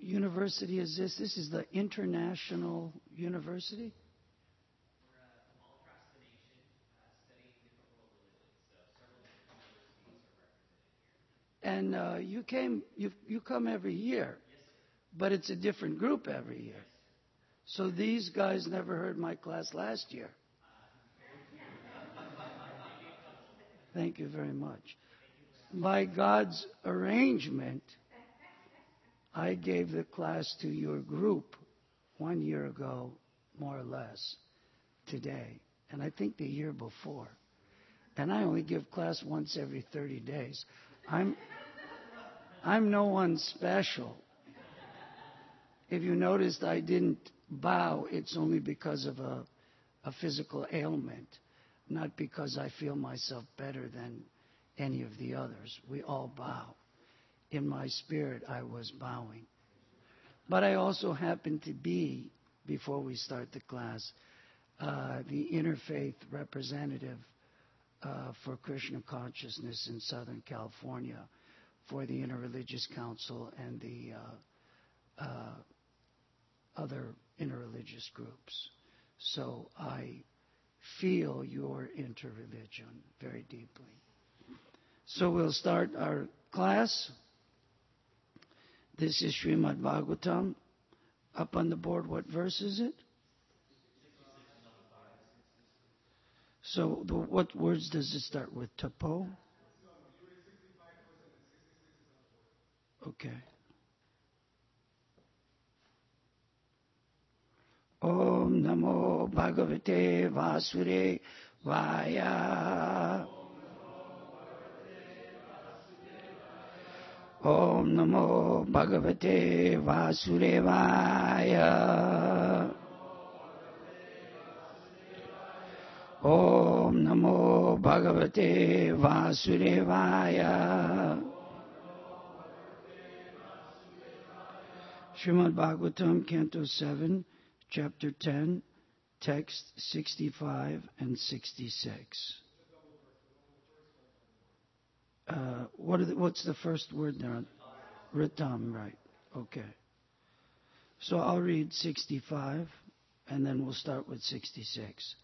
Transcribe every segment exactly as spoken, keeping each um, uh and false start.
university is this? This is the International University? We're uh, all across the nation uh, studying different world religions. So several different universities are represented here. And uh, you came, you you come every year, Yes, sir. but it's a different group every year. Yes, sir. So these guys never heard my class last year. Thank you very much. By God's arrangement, I gave the class to your group one year ago, more or less, today, and I think the year before. And I only give class once every thirty days. I'm, I'm no one special. If you noticed I didn't bow, it's only because of a, a physical ailment, not because I feel myself better than any of the others. We all bow. In my spirit, I was bowing. But I also happen to be, before we start the class, uh, the interfaith representative uh, for Krishna consciousness in Southern California for the Interreligious Council and the uh, uh, other interreligious groups. So I feel your interreligion very deeply. So we'll start our class. This is Srimad Bhagavatam. Up on the board, what verse is it? So the, what words does it start with? Tapo? Okay. Om Namo Bhagavate Vasudevaya. Om Namo Bhagavate Vasudevaya. Om Namo Bhagavate Vasudevaya. Srimad Bhagavatam, Canto seven, Chapter ten, Text sixty-five and sixty-six. Uh, what are the, what's the first word there? Ritam, right. Okay. So I'll read sixty-five, and then we'll start with sixty-six.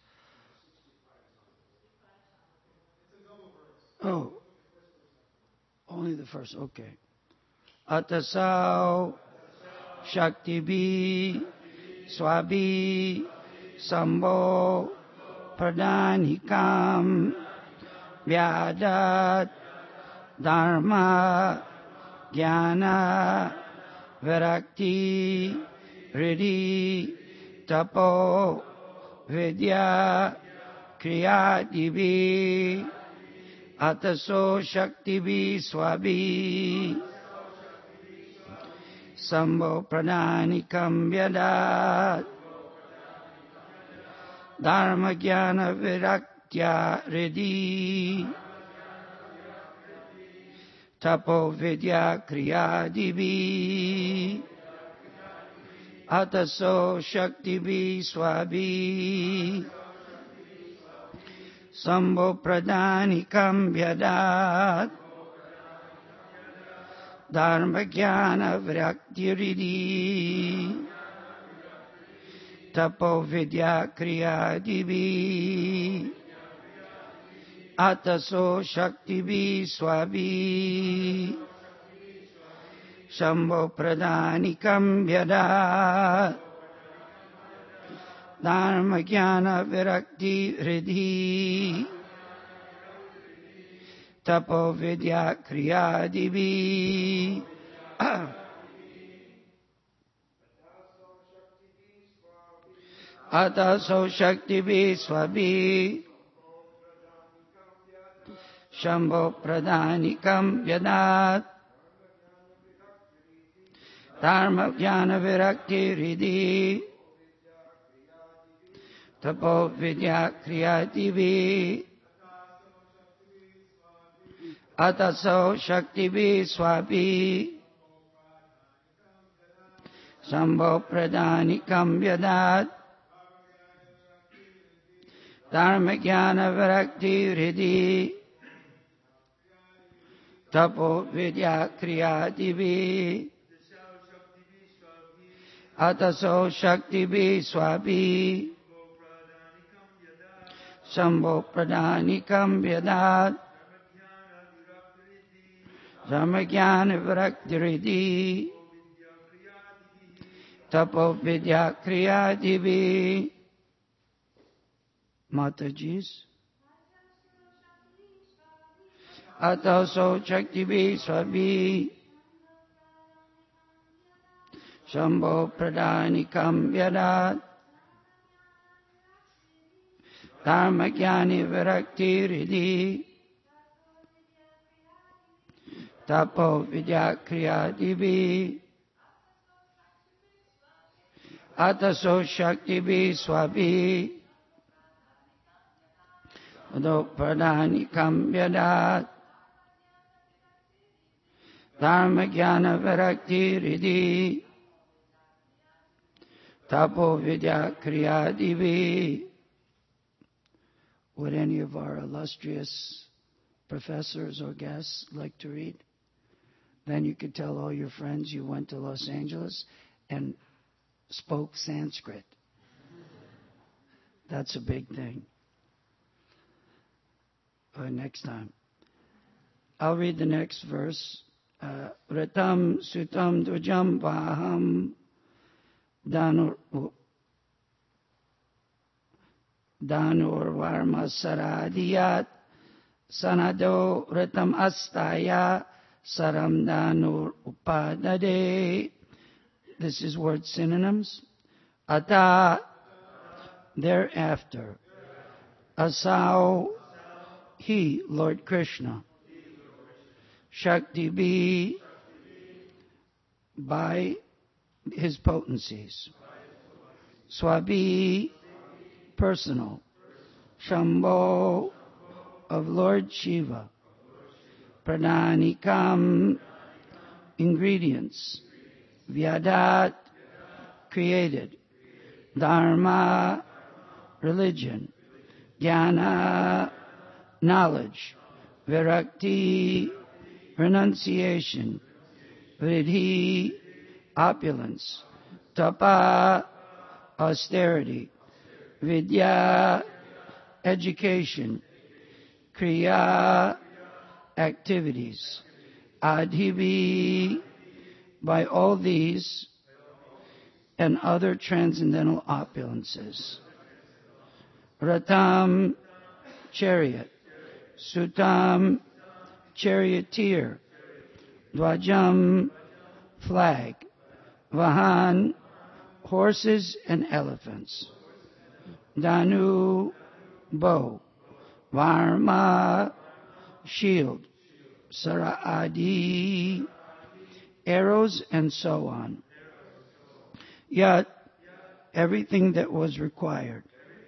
Oh, only the first. Okay. Atasau Shakti Bi Swabi Sambo Pradhanikam Vyadat Dharma Jnana Virakti Riddhi Tapo Vidya Kriyadivi Ataso Shaktivi Swabi Sambo Pradhanikam Vyadat Dharma Jnana Viraktya Riddhi Tapo Vidya Kriyadivi Ataso Shaktivi Swabi Sambo Pradhanikam Vyadat Dharma Jnana Virakti Riddhi Tapo Vidya Kriyadivi Ataso Shaktivi Swabi Shambho Pradhanikam Vyadat Dharma Jnana Virakti Riddhi Tapo Vidya Kriyadivi Ataso Shaktivi Swabi Shambho Pradhanikam Vyadat Dharma Jnana Virakti Riddhi Tapo Vidya Kriyadivi Ataso Shaktivi Swabi Shambho Pradhanikam Vyadat Dharma Jnana Virakti Riddhi Tapo Vidya Kriyadivi Ataso Shakti Swabi Shambho Pradanikam Vyadat Dharmagyana Viraktiridi Tapo Vidya Kriya Divi. Mataji's. Ataso Shakti Swabi Shambho Pradanikam Vyadat Dharmagyani Viraktiridi Tapo Vidya Kriya Divi. Ataso Shakti Swabi Udo Pradhanikam Vyadat Dharmagyana Viraktiridi Tapo Vidya Kriya Divi. Would any of our illustrious professors or guests like to read? Then you could tell all your friends you went to Los Angeles and spoke Sanskrit. That's a big thing. Uh, next time. I'll read the next verse. Uh, Ratam Sutam Dvajam Vaham Danur Danur Varma Saradiyat Sanado Ratam Astaya Saram Danur Upadade. This is word synonyms. Ata, thereafter. Asau, he, Lord Krishna. Shakti be, by his potencies. Swabi, personal. Shambho, of Lord Shiva. Pradanikam, ingredients. Vyadat, created. Dharma, religion. Jnana, knowledge. Virakti, renunciation. Vidhi, opulence. Tapa, austerity. Vidya, education. Kriya, activities. Adhivi, by all these and other transcendental opulences. Ratam, chariot. Sutam, charioteer. Dvajam, flag. Vahan, horses and elephants. Danu, bow. Varma, shield. Saradi, arrows, and so on. Yet, everything that was required.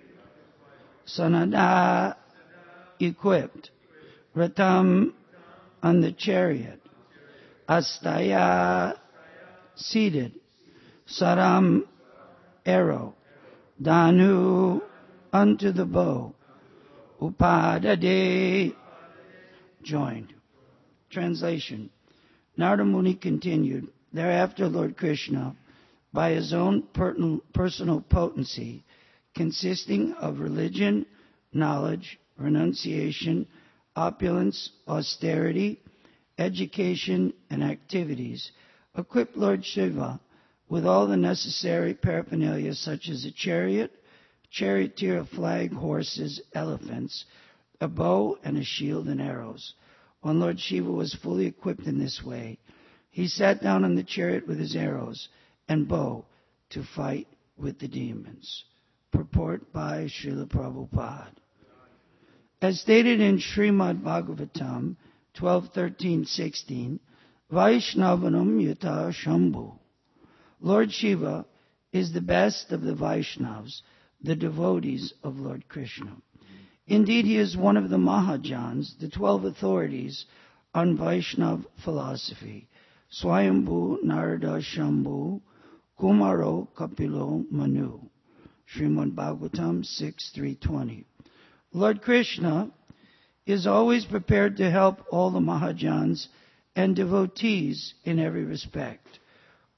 Sanada, equipped. Ratam, on the chariot. Astaya, seated. Saram, arrow. Danu, unto the bow. Upadade, joined. Translation. Narada Muni continued, thereafter Lord Krishna, by his own personal potency, consisting of religion, knowledge, renunciation, opulence, austerity, education, and activities, equipped Lord Shiva with all the necessary paraphernalia such as a chariot, charioteer, a flag, horses, elephants, a bow, and a shield and arrows. When Lord Shiva was fully equipped in this way, he sat down on the chariot with his arrows and bow to fight with the demons. Purport by Srila Prabhupada. As stated in Srimad Bhagavatam twelve, thirteen, sixteen, Vaishnavanam Yata Shambhu. Lord Shiva is the best of the Vaishnavas, the devotees of Lord Krishna. Indeed, he is one of the Mahajans, the twelve authorities on Vaishnav philosophy. Swayambhu Narada Shambhu Kumaro Kapilo Manu. Srimad Bhagavatam six, three twenty. Lord Krishna is always prepared to help all the Mahajans and devotees in every respect.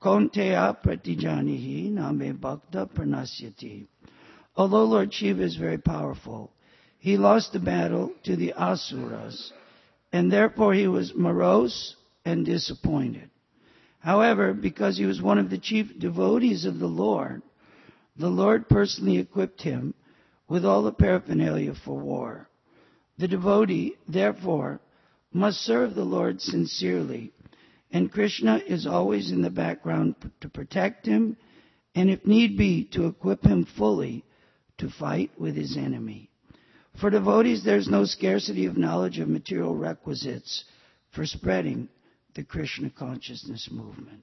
Konteya pratijanihi name bhakta pranasyati. Although Lord Shiva is very powerful, he lost the battle to the Asuras, and therefore he was morose and disappointed. However, because he was one of the chief devotees of the Lord, the Lord personally equipped him with all the paraphernalia for war. The devotee, therefore, must serve the Lord sincerely, and Krishna is always in the background to protect him, and if need be, to equip him fully to fight with his enemy. For devotees, there is no scarcity of knowledge of material requisites for spreading the Krishna consciousness movement.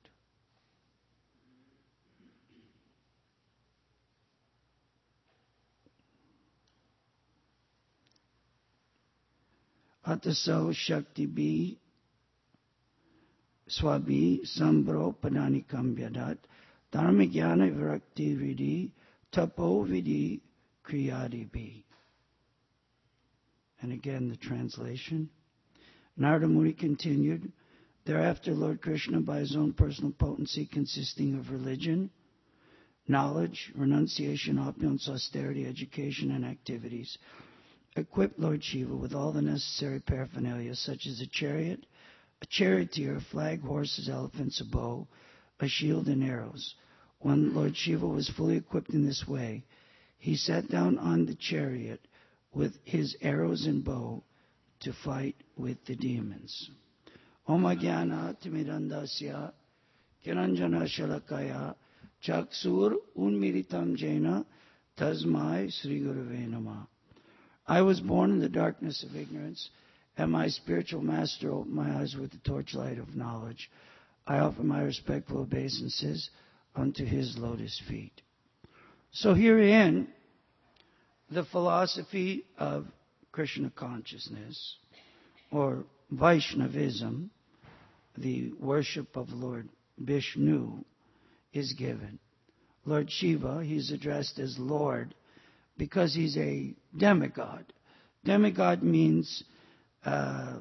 Ataso Shakti Bhi Swabhi Sambro Pananikam Vyadat Dharmagyana Virakti Vidi Tapo Vidi Kriyadi Bhi. And again the translation. Narada Muni continued, thereafter Lord Krishna, by his own personal potency consisting of religion, knowledge, renunciation, opulence, austerity, education, and activities, equipped Lord Shiva with all the necessary paraphernalia, such as a chariot, a charioteer, a flag, horses, elephants, a bow, a shield, and arrows. When Lord Shiva was fully equipped in this way, he sat down on the chariot with his arrows and bow to fight with the demons. Om Ajnana Timidandasya Kiranjana Shalakaya Chaksur Unmiritam Jena Tasmai Sri Gurave Namah. I was born in the darkness of ignorance, and my spiritual master opened my eyes with the torchlight of knowledge. I offer my respectful obeisances unto his lotus feet. So herein, the philosophy of Krishna consciousness, or Vaishnavism, the worship of Lord Vishnu, is given. Lord Shiva, he's addressed as Lord because he's a demigod. Demigod means uh,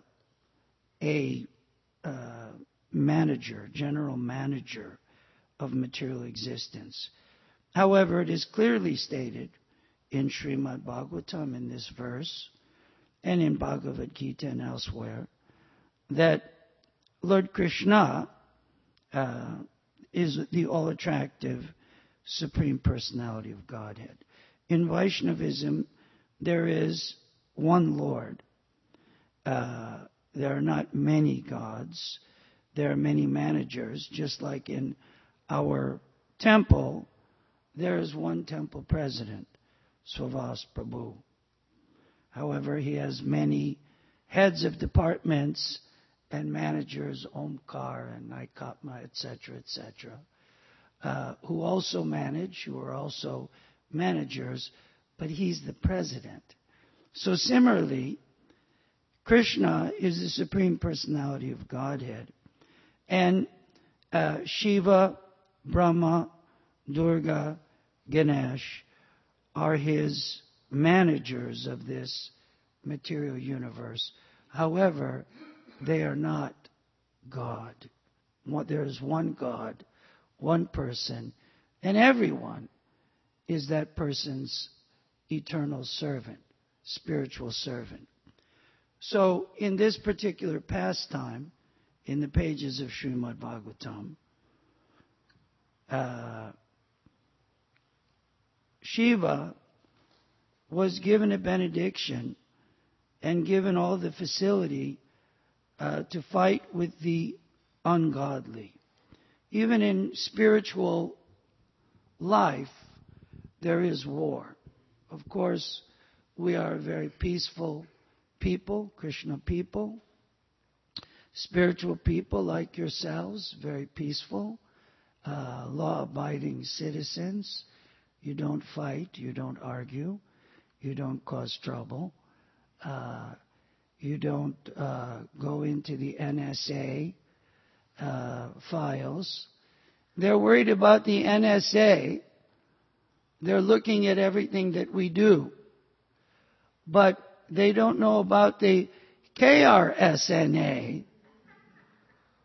a uh, manager, general manager of material existence. However, it is clearly stated in Srimad Bhagavatam, in this verse, and in Bhagavad Gita and elsewhere, that Lord Krishna uh, is the all-attractive Supreme Personality of Godhead. In Vaishnavism, there is one Lord. Uh, there are not many gods. There are many managers, just like in our temple, there is one temple president, Svavas Prabhu. However, he has many heads of departments and managers, Omkar and Naikatma, et cetera, et cetera, uh, who also manage, who are also managers, but he's the president. So similarly, Krishna is the Supreme Personality of Godhead. And uh, Shiva, Brahma, Durga, Ganesh are his managers of this material universe. However, they are not God. There is one God, one person, and everyone is that person's eternal servant, spiritual servant. So in this particular pastime, in the pages of Srimad Bhagavatam, uh, Shiva was given a benediction and given all the facility uh, to fight with the ungodly. Even in spiritual life, there is war. Of course, we are a very peaceful people, Krishna people, spiritual people like yourselves, very peaceful, uh, law-abiding citizens. You don't fight, you don't argue, you don't cause trouble, uh, you don't uh, go into the N S A uh, files. They're worried about the N S A. They're looking at everything that we do. But they don't know about the K R S N A,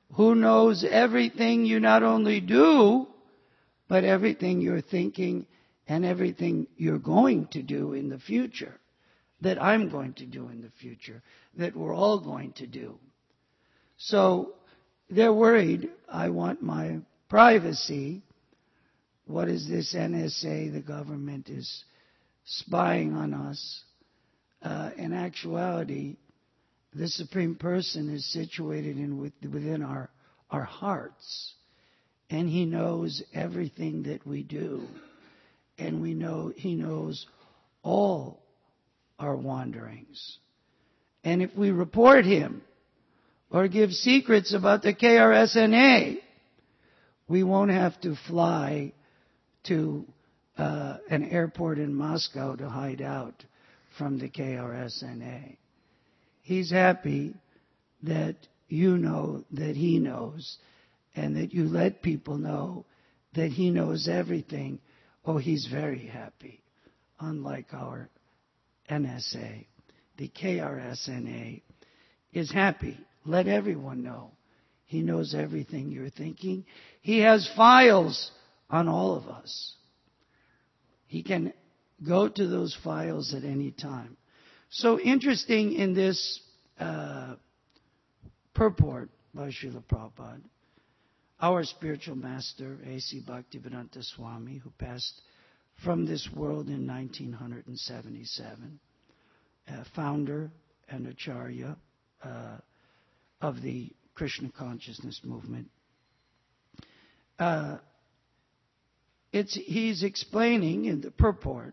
who knows everything you not only do, but everything you're thinking and everything you're going to do in the future, that I'm going to do in the future, that we're all going to do. So they're worried. I want my privacy. What is this N S A? The government is spying on us. Uh, in actuality, the Supreme Person is situated in within our, our hearts. And He knows everything that we do. And we know He knows all our wanderings. And if we report Him or give secrets about the K R S N A, we won't have to fly to uh, an airport in Moscow to hide out from the K R S N A. He's happy that you know that He knows, and that you let people know that He knows everything. Oh, He's very happy. Unlike our N S A, the K R S N A is happy. Let everyone know. He knows everything you're thinking. He has files on all of us. He can go to those files at any time. So interesting in this uh, purport by Srila Prabhupada, our spiritual master, A C Bhaktivedanta Swami, who passed from this world in nineteen seventy-seven, uh, founder and acharya uh, of the Krishna consciousness movement. Uh, it's, he's explaining in the purport,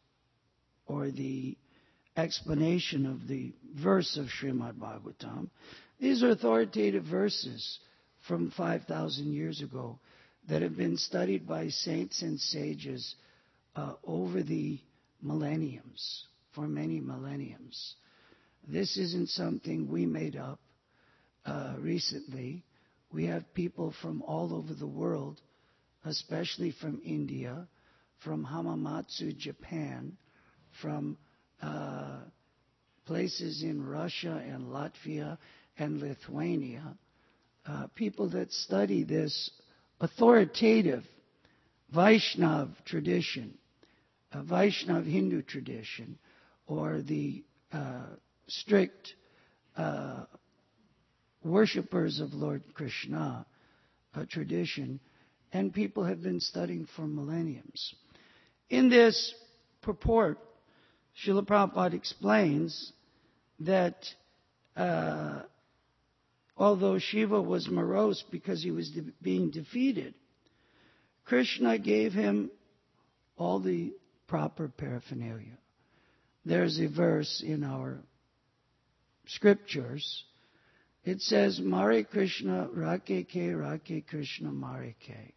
or the explanation of the verse of Srimad Bhagavatam. These are authoritative verses from five thousand years ago that have been studied by saints and sages uh, over the millenniums, for many millenniums. This isn't something we made up uh, recently. We have people from all over the world, especially from India, from Hamamatsu, Japan, from uh, places in Russia and Latvia and Lithuania, uh, people that study this authoritative Vaishnav tradition, a Vaishnav Hindu tradition, or the uh, strict uh, worshippers of Lord Krishna uh, tradition, and people have been studying for millenniums. In this purport, Srila Prabhupada explains that uh, although Shiva was morose because he was de- being defeated, Krishna gave him all the proper paraphernalia. There's a verse in our scriptures. It says, Mare Krishna Rake Ke Rake Krishna Mare Ke.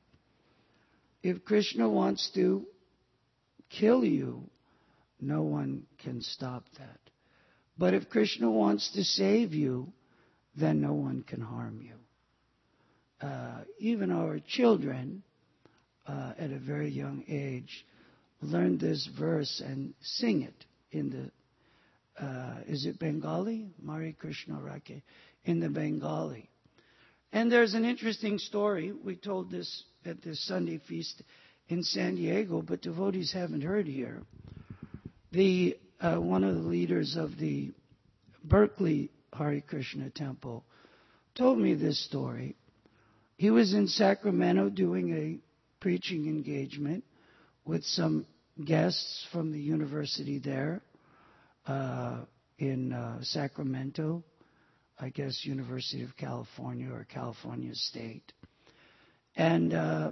If Krishna wants to kill you, no one can stop that. But if Krishna wants to save you, then no one can harm you. Uh, even our children, uh, at a very young age, learn this verse and sing it in the, uh, is it Bengali? Mare Krishna Rake, in the Bengali. And there's an interesting story. We told this at the Sunday feast in San Diego, but devotees haven't heard here. The uh, one of the leaders of the Berkeley Hare Krishna temple told me this story. He was in Sacramento doing a preaching engagement with some guests from the university there uh, in uh, Sacramento, I guess University of California or California State. And uh,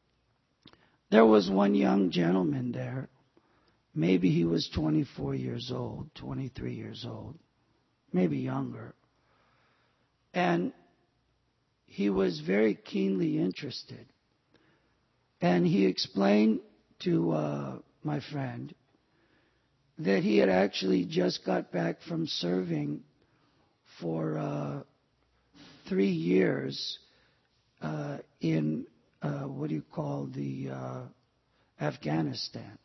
there was one young gentleman there. Maybe he was twenty-four years old, twenty-three years old, maybe younger. And he was very keenly interested. And he explained to uh, my friend that he had actually just got back from serving for uh, three years uh, in, uh, what do you call, the uh, Afghanistan.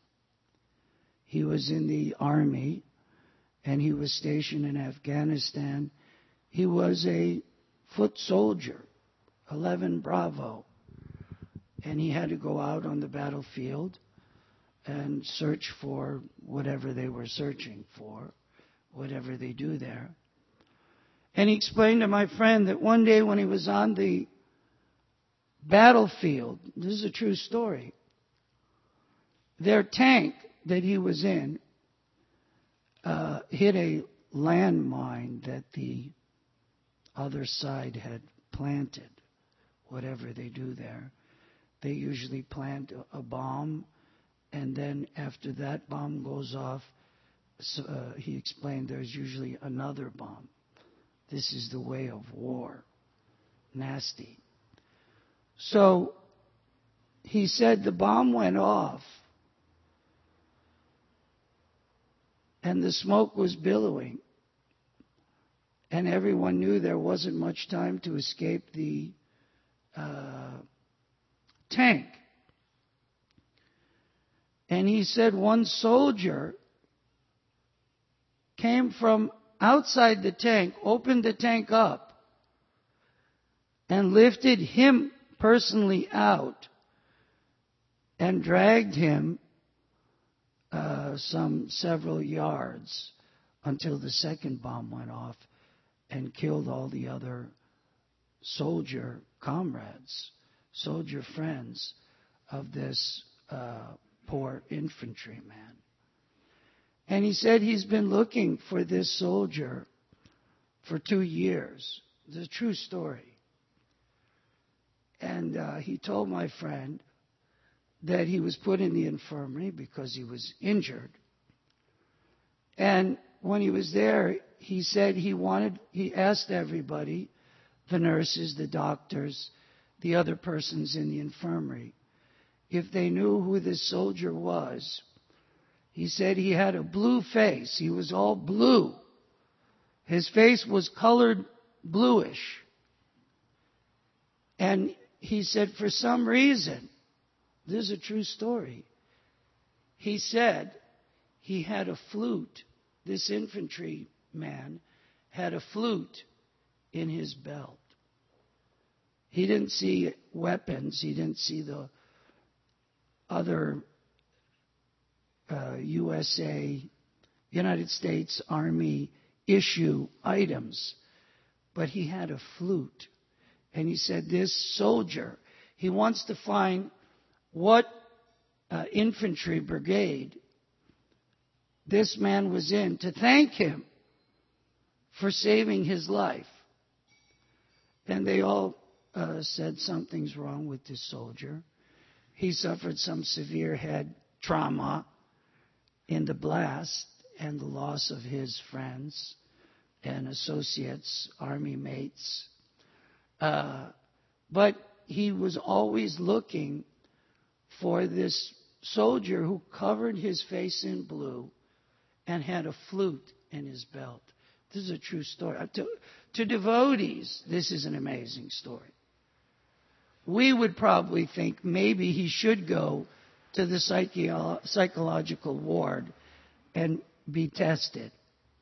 He was in the army, and he was stationed in Afghanistan. He was a foot soldier, eleven Bravo. And he had to go out on the battlefield and search for whatever they were searching for, whatever they do there. And he explained to my friend that one day when he was on the battlefield, this is a true story, their tank that he was in uh, hit a landmine that the other side had planted, whatever they do there. They usually plant a bomb, and then after that bomb goes off, so, uh, he explained there's usually another bomb. This is the way of war. Nasty. So he said the bomb went off, and the smoke was billowing, and everyone knew there wasn't much time to escape the uh, tank. And he said one soldier came from outside the tank, opened the tank up, and lifted him personally out and dragged him uh, some several yards until the second bomb went off and killed all the other soldier comrades, soldier friends of this uh, poor infantryman. And he said he's been looking for this soldier for two years. It's a true story. And uh, he told my friend that he was put in the infirmary because he was injured. And when he was there, he said he wanted, he asked everybody, the nurses, the doctors, the other persons in the infirmary, if they knew who this soldier was. He said he had a blue face. He was all blue. His face was colored bluish. And he said for some reason, this is a true story, he said he had a flute. This infantryman had a flute in his belt. He didn't see weapons. He didn't see the other uh, U S A, United States Army issue items. But he had a flute. And he said this soldier, he wants to find what uh, infantry brigade this man was in to thank him for saving his life. And they all uh, said something's wrong with this soldier. He suffered some severe head trauma in the blast and the loss of his friends and associates, army mates. Uh, but he was always looking for this soldier who covered his face in blue and had a flute in his belt. This is a true story. To, to devotees, this is an amazing story. We would probably think maybe he should go to the psycho- psychological ward and be tested.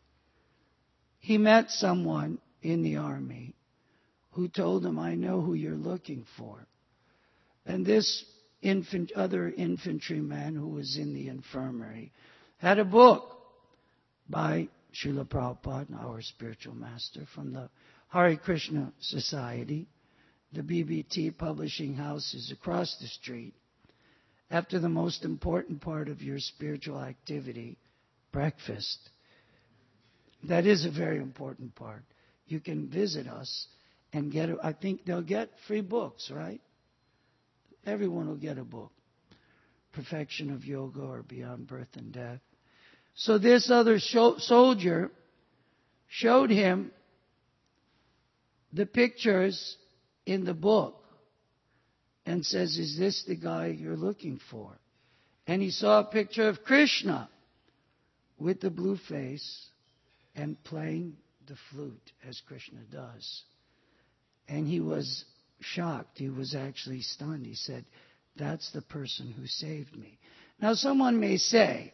He met someone in the army who told him, I know who you're looking for. And this infant, other infantryman who was in the infirmary had a book by Srila Prabhupada, our spiritual master, from the Hare Krishna Society. The B B T publishing house is across the street. After the most important part of your spiritual activity, breakfast. That is a very important part. You can visit us and get, I think they'll get free books, right? Everyone will get a book. Perfection of Yoga or Beyond Birth and Death. So this other sho- soldier showed him the pictures in the book and says, is this the guy you're looking for? And he saw a picture of Krishna with the blue face and playing the flute as Krishna does. And he was shocked. He was actually stunned. He said, that's the person who saved me. Now someone may say,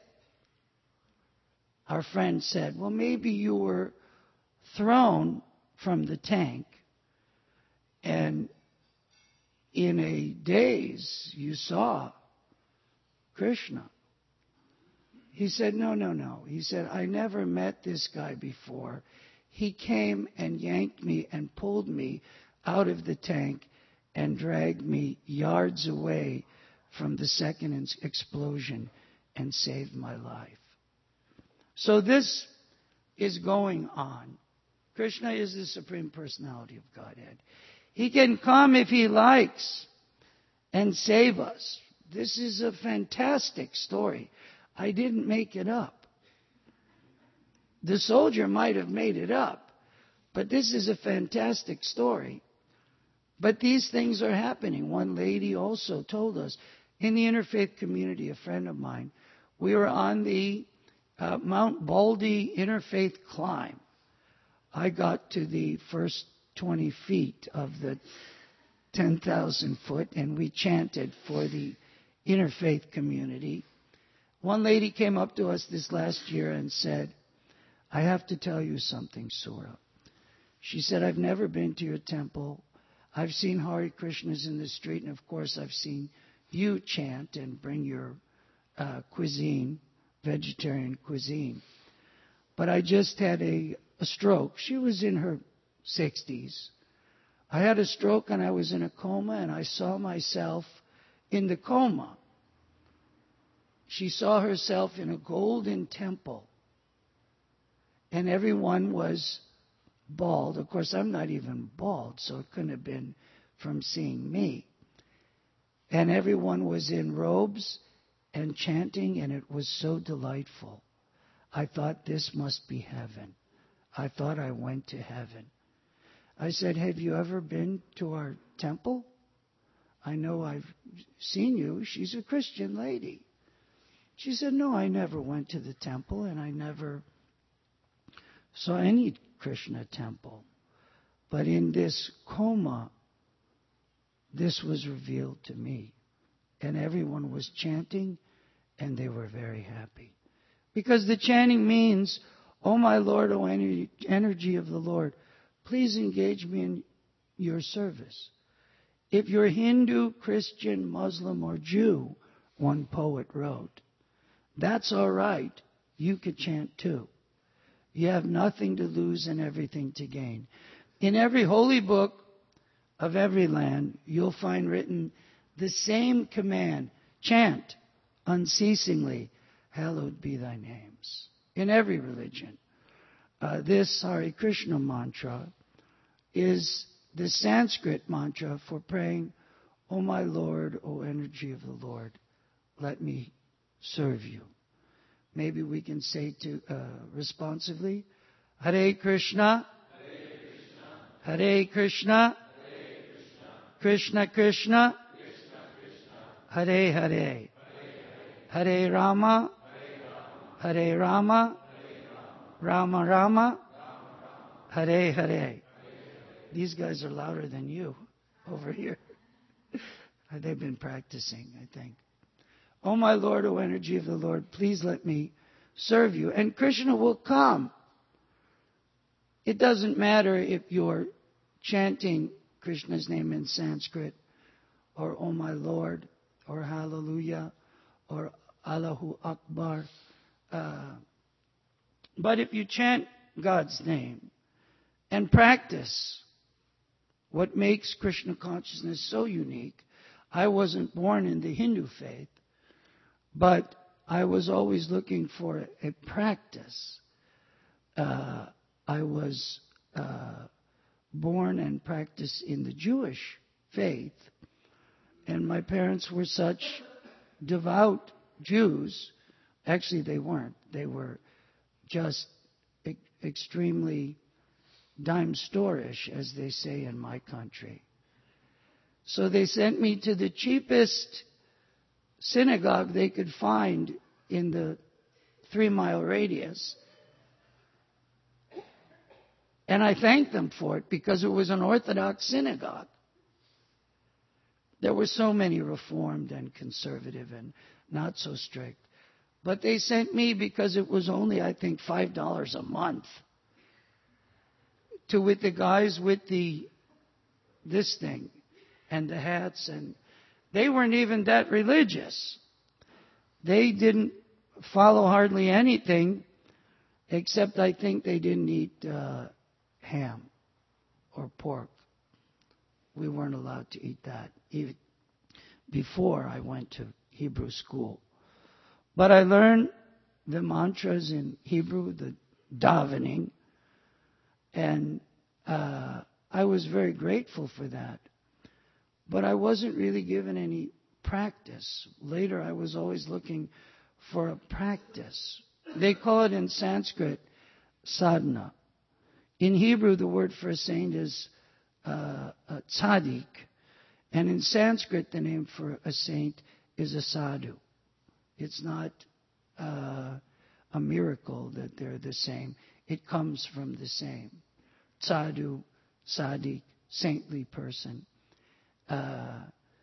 our friend said, well, maybe you were thrown from the tank and in a daze, you saw Krishna. He said, no, no, no. He said, I never met this guy before. He came and yanked me and pulled me out of the tank and dragged me yards away from the second explosion and saved my life. So this is going on. Krishna is the Supreme Personality of Godhead. He can come if he likes and save us. This is a fantastic story. I didn't make it up. The soldier might have made it up, but this is a fantastic story. But these things are happening. One lady also told us, in the interfaith community, a friend of mine, we were on the uh, Mount Baldy interfaith climb. I got to the first twenty feet of the ten thousand foot, and we chanted for the interfaith community. One lady came up to us this last year and said, I have to tell you something, Sura. She said, I've never been to your temple. I've seen Hare Krishnas in the street, and of course I've seen you chant and bring your uh, cuisine, vegetarian cuisine. But I just had a, a stroke. She was in her sixties. I had a stroke and I was in a coma, and I saw myself in the coma. She saw herself in a golden temple, and everyone was bald. Of course, I'm not even bald, so it couldn't have been from seeing me. And everyone was in robes and chanting, and it was so delightful. I thought, this must be heaven. I thought I went to heaven. I said, have you ever been to our temple? I know I've seen you. She's a Christian lady. She said, no, I never went to the temple, and I never saw any Krishna temple. But in this coma, this was revealed to me. And everyone was chanting, and they were very happy. Because the chanting means, oh my Lord, oh energy of the Lord, please engage me in your service. If you're Hindu, Christian, Muslim, or Jew, one poet wrote, that's all right. You could chant too. You have nothing to lose and everything to gain. In every holy book of every land, you'll find written the same command. Chant unceasingly, hallowed be thy names. In every religion. Uh, this Hare Krishna mantra is the Sanskrit mantra for praying, O my Lord, O energy of the Lord, let me serve you. Maybe we can say to uh, responsively, Hare Krishna, Hare Krishna, Hare Krishna, Krishna Krishna, Hare Hare, Hare Rama, Hare Rama, Rama Rama, Hare Hare. These guys are louder than you over here. They've been practicing, I think. Oh my Lord, O energy of the Lord, please let me serve you. And Krishna will come. It doesn't matter if you're chanting Krishna's name in Sanskrit, or Oh my Lord, or Hallelujah, or Allahu Akbar. Uh, but if you chant God's name and practice what makes Krishna consciousness so unique. I wasn't born in the Hindu faith, but I was always looking for a practice. Uh, I was uh, born and practiced in the Jewish faith, and my parents were such devout Jews. Actually, they weren't. They were just e- extremely dime store-ish, as they say in my country. So they sent me to the cheapest synagogue they could find in the three-mile radius. And I thanked them for it because it was an Orthodox synagogue. There were so many Reformed and conservative and not so strict. But they sent me because it was only, I think, five dollars a month. To with the guys with the this thing. and the hats, and they weren't even that religious. They didn't follow hardly anything, except I think they didn't eat uh, ham or pork. We weren't allowed to eat that even before I went to Hebrew school. But I learned the mantras in Hebrew, the davening, and uh, I was very grateful for that. But I wasn't really given any practice. Later, I was always looking for a practice. They call it in Sanskrit sadhana. In Hebrew, the word for a saint is uh, a tzaddik. And in Sanskrit, the name for a saint is a sadhu. It's not uh, a miracle that they're the same. It comes from the same. Sadhu, tzaddik, saintly person. Uh,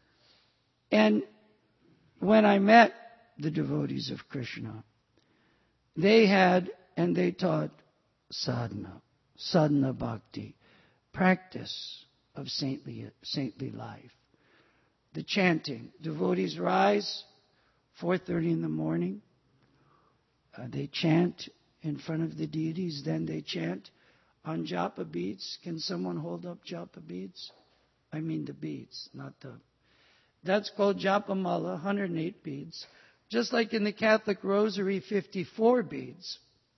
and when I met the devotees of Krishna, they had and they taught sadhana, sadhana bhakti, practice of saintly, saintly life. The chanting, devotees rise four thirty in the morning. Uh, they chant in front of the deities. Then they chant on japa beads. Can someone hold up japa beads? I mean the beads, not the... That's called japa mala, one hundred eight beads. Just like in the Catholic rosary, fifty-four beads.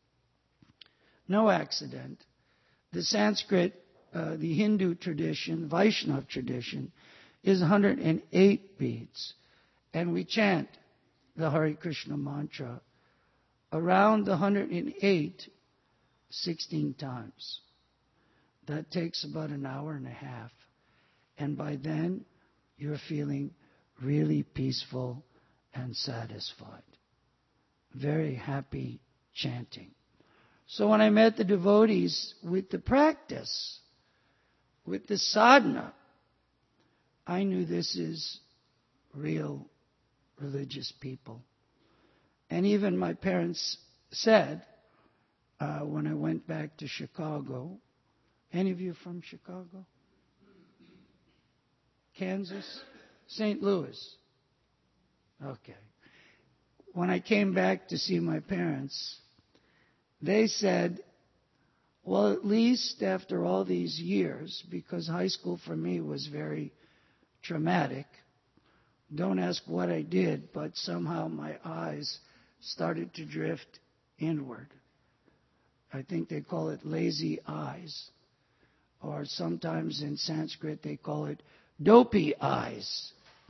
No accident. The Sanskrit, uh, the Hindu tradition, Vaishnava tradition, is one hundred eight beads. And we chant the Hare Krishna mantra around the one hundred eight, sixteen times. That takes about an hour and a half. And by then, you're feeling really peaceful and satisfied. Very happy chanting. So when I met the devotees with the practice, with the sadhana, I knew this is real religious people. And even my parents said, uh, when I went back to Chicago, any of you from Chicago? Kansas? Saint Louis? Okay. When I came back to see my parents, they said, well, at least after all these years, because high school for me was very traumatic, don't ask what I did, but somehow my eyes started to drift inward. I think they call it lazy eyes. Or sometimes in Sanskrit they call it dopey eyes.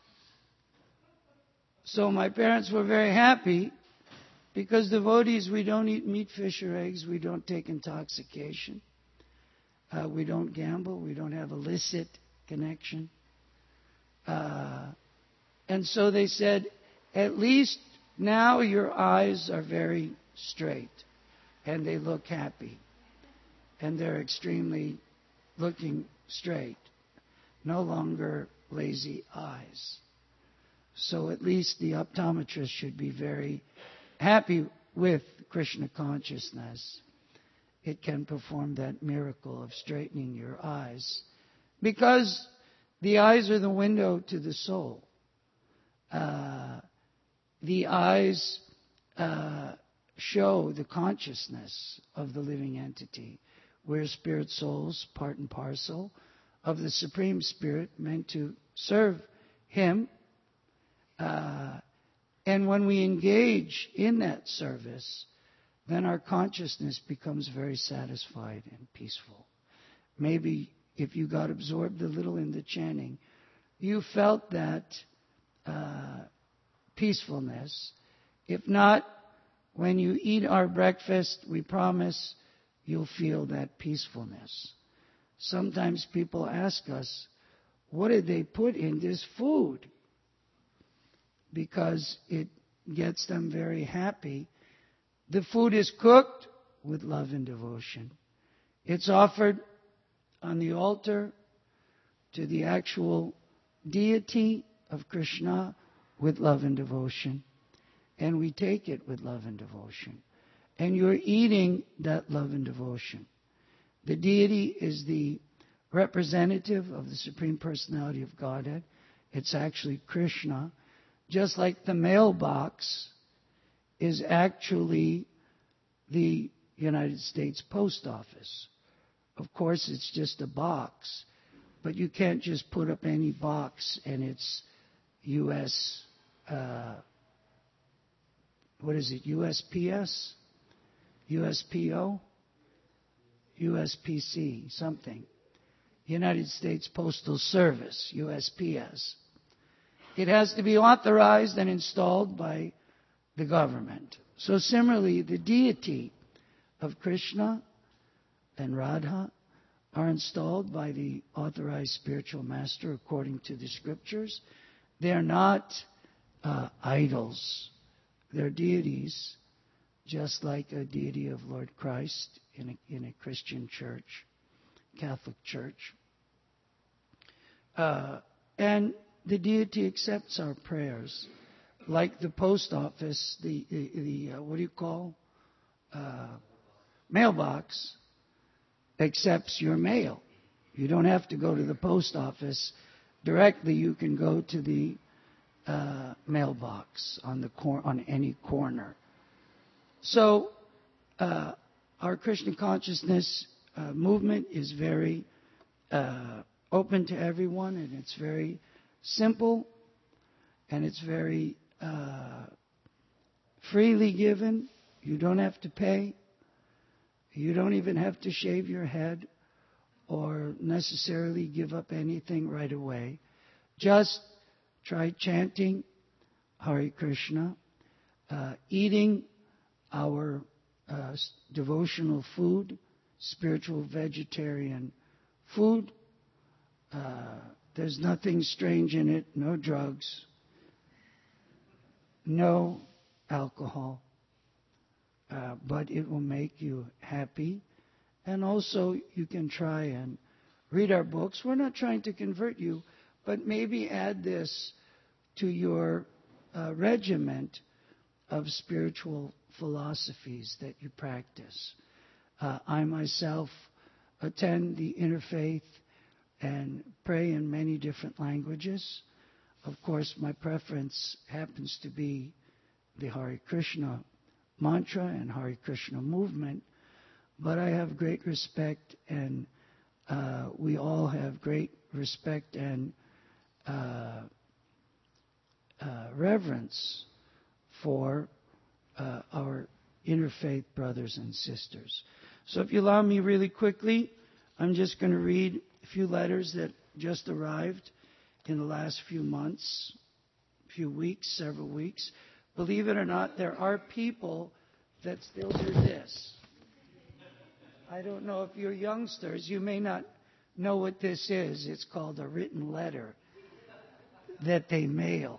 So my parents were very happy because devotees, we don't eat meat, fish, or eggs. We don't take intoxication. Uh, we don't gamble. We don't have illicit connection. Uh, and so they said, at least now your eyes are very straight and they look happy. And they're extremely looking straight. No longer lazy eyes. So at least the optometrist should be very happy with Krishna consciousness. It can perform that miracle of straightening your eyes. Because the eyes are the window to the soul. Uh, the eyes uh, show the consciousness of the living entity. We're spirit souls, part and parcel of the Supreme Spirit, meant to serve Him. Uh, and when we engage in that service, then our consciousness becomes very satisfied and peaceful. Maybe if you got absorbed a little in the chanting, you felt that uh, peacefulness. If not, when you eat our breakfast, we promise you'll feel that peacefulness. Sometimes people ask us, what did they put in this food? Because it gets them very happy. The food is cooked with love and devotion. It's offered on the altar to the actual deity of Krishna with love and devotion. And we take it with love and devotion. And you're eating that love and devotion. The deity is the representative of the Supreme Personality of Godhead. It's actually Krishna. Just like the mailbox is actually the United States Post Office. Of course, it's just a box, but you can't just put up any box and it's U S, uh, what is it, U S P S? U S P O? U S P C, something. United States Postal Service, U S P S. It has to be authorized and installed by the government. So similarly, the deity of Krishna and Radha are installed by the authorized spiritual master according to the scriptures. They are not uh, idols. They're deities, just like a deity of Lord Christ in a, in a Christian church, Catholic church. Uh, and the deity accepts our prayers. Like the post office, the, the, the uh, what do you call? Uh, mailbox accepts your mail. You don't have to go to the post office directly. You can go to the uh, mailbox on the cor- on any corner. So uh, our Krishna consciousness uh, movement is very uh, open to everyone, and it's very simple, and it's very uh, freely given. You don't have to pay. You don't even have to shave your head or necessarily give up anything right away. Just try chanting Hare Krishna, uh, eating our uh, devotional food, spiritual vegetarian food. Uh, there's nothing strange in it, no drugs, no alcohol. Uh, but it will make you happy. And also, you can try and read our books. We're not trying to convert you, but maybe add this to your uh, regiment of spiritual philosophies that you practice. Uh, I myself attend the interfaith and pray in many different languages. Of course, my preference happens to be the Hare Krishna mantra and Hare Krishna movement, but I have great respect, and uh, we all have great respect and uh, uh, reverence for uh, our interfaith brothers and sisters. So if you allow me really quickly, I'm just going to read a few letters that just arrived in the last few months, few weeks, several weeks. Believe it or not, there are people that still do this. I don't know if you're youngsters, you may not know what this is. It's called a written letter that they mail.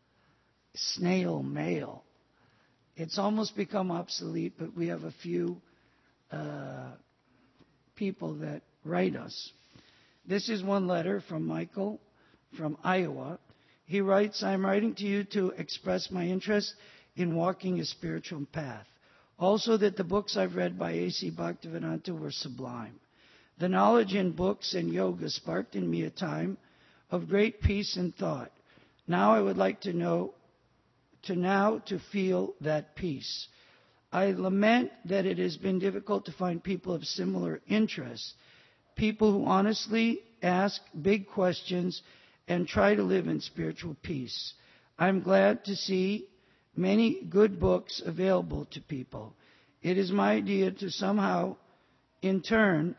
Snail mail. It's almost become obsolete, but we have a few uh, people that write us. This is one letter from Michael from Iowa. He writes, I'm writing to you to express my interest in walking a spiritual path. Also that the books I've read by A C Bhaktivedanta were sublime. The knowledge in books and yoga sparked in me a time of great peace and thought. Now I would like to know, to now to feel that peace. I lament that it has been difficult to find people of similar interests, people who honestly ask big questions and try to live in spiritual peace. I'm glad to see many good books available to people. It is my idea to somehow, in turn,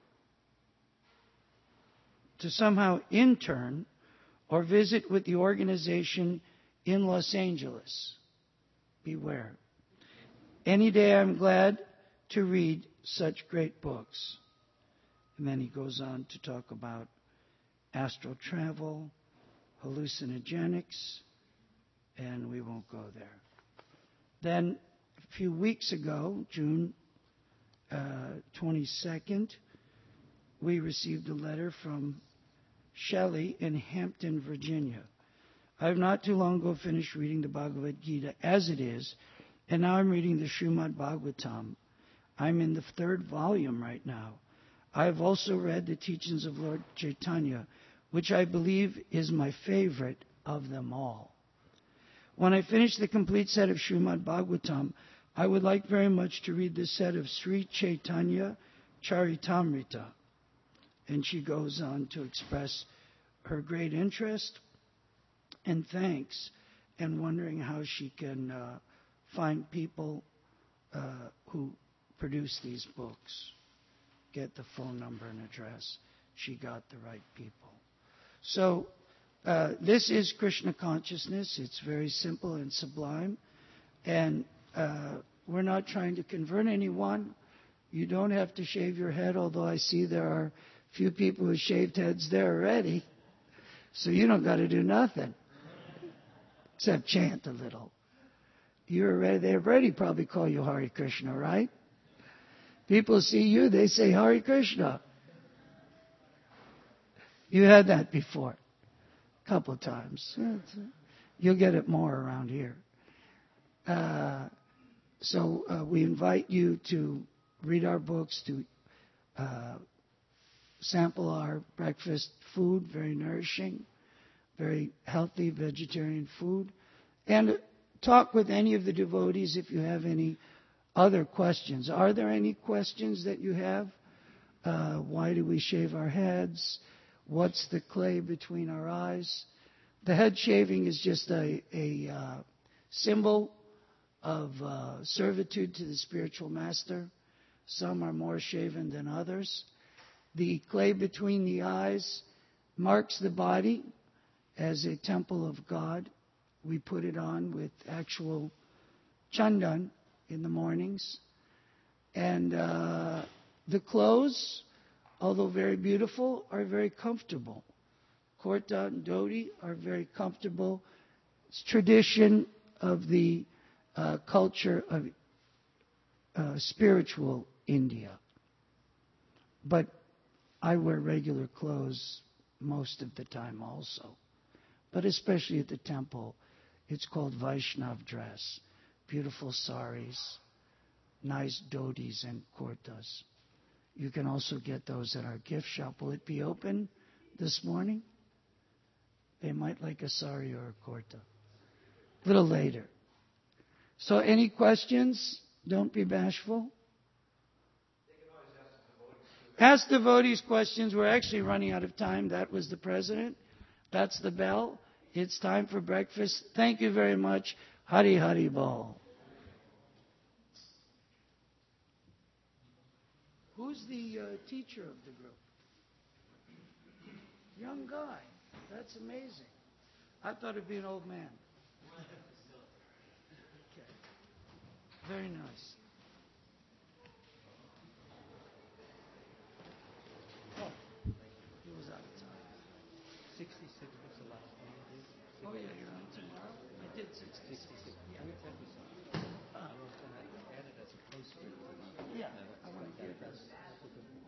to somehow intern or visit with the organization in Los Angeles. Beware. Any day I'm glad to read such great books. And then he goes on to talk about astral travel, hallucinogenics, and we won't go there. Then a few weeks ago, June uh, twenty-second, we received a letter from Shelley in Hampton, Virginia. I have not too long ago finished reading the Bhagavad Gita as it is, and now I'm reading the Srimad Bhagavatam. I'm in the third volume right now. I have also read the teachings of Lord Chaitanya, which I believe is my favorite of them all. When I finish the complete set of Srimad Bhagavatam, I would like very much to read the set of Sri Chaitanya Charitamrita. And she goes on to express her great interest and thanks, and wondering how she can uh, find people uh, who produce these books. Get the phone number and address. She got the right people. So uh, this is Krishna consciousness. It's very simple and sublime. And uh, we're not trying to convert anyone. You don't have to shave your head, although I see there are a few people with shaved heads there already. So you don't got to do nothing except chant a little. You're already, they already probably call you Hare Krishna, right? People see you, they say Hare Krishna. You had that before, a couple of times. You'll get it more around here. Uh, so uh, we invite you to read our books, to uh, sample our breakfast food, very nourishing, very healthy vegetarian food, and talk with any of the devotees if you have any other questions. Are there any questions that you have? Uh, why do we shave our heads? What's the clay between our eyes? The head shaving is just a, a uh, symbol of uh, servitude to the spiritual master. Some are more shaven than others. The clay between the eyes marks the body as a temple of God. We put it on with actual chandan in the mornings. And uh, the clothes, although very beautiful, are very comfortable. Kurta and dhoti are very comfortable. It's tradition of the uh, culture of uh, spiritual India. But I wear regular clothes most of the time also. But especially at the temple, it's called Vaishnav dress. Beautiful saris, nice dhotis and kurtas. You can also get those at our gift shop. Will it be open this morning? They might like a sari or a kurta. A little later. So any questions? Don't be bashful. Ask devotees questions. We're actually running out of time. That was the president. That's the bell. It's time for breakfast. Thank you very much. Hari Hari Bol. Who's the uh, teacher of the group? Young guy. That's amazing. I thought it'd be an old man. Okay. Very nice. Oh, he was out of time. sixty-six was the last one I did. Oh, yeah, you're on tomorrow? I did sixty-six. sixty-six. Yeah. Can we tell me something? Uh, I was going to add it as a poster. yeah, I want to give this.